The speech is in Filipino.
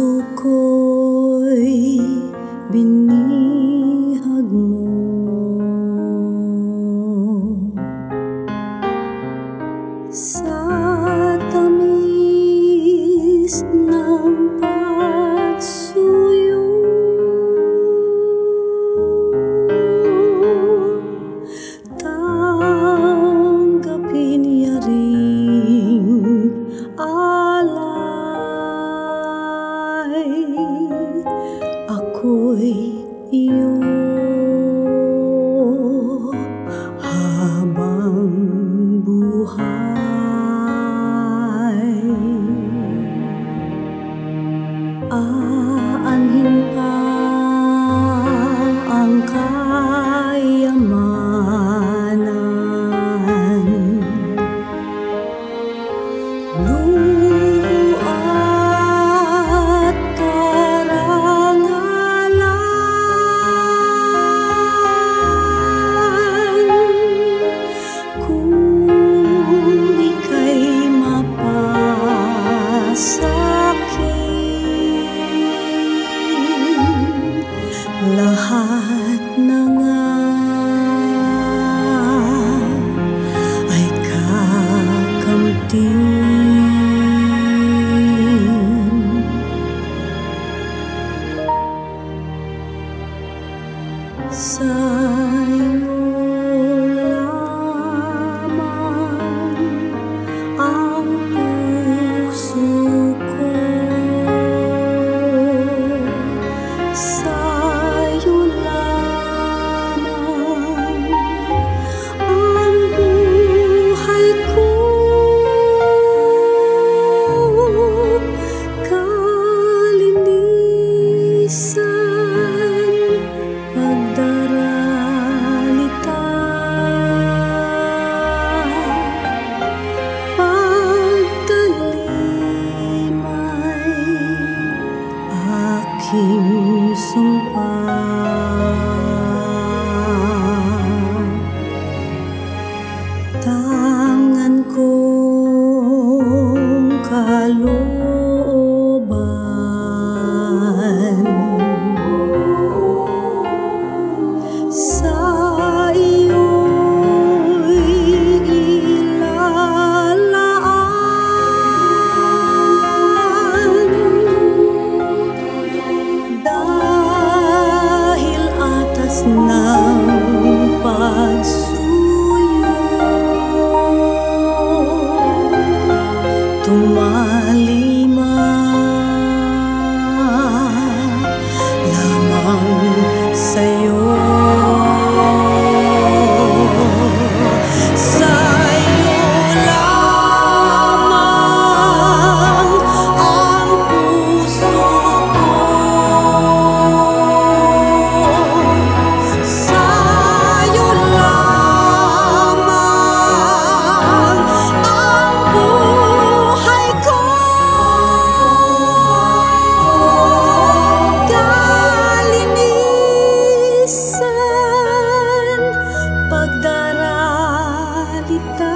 puso ko'y binihag mo. Sa tamis ng pagsuyo, tanggapin niya ring alay. Ako'y iyo habang buhay. Aanhin pa ang kayamanan, luho at karangalan, kung ika'y mapasakin. Lahat na nga ay kakamtin. Sa'yo lamang ang puso ko, sa'yo lamang ang buhay ko. Kalinisan, pagdaralita, pagtalim ay aking sumpa. Tangan kong kalooban, sa iyo'y ilalaan. Dahil atas ng pagsuyo, tumalima lamang sa'yo. Sa'yo lamang ang puso ko, sa'yo lamang ang buhay ko. Kalinisan, pagdaralita,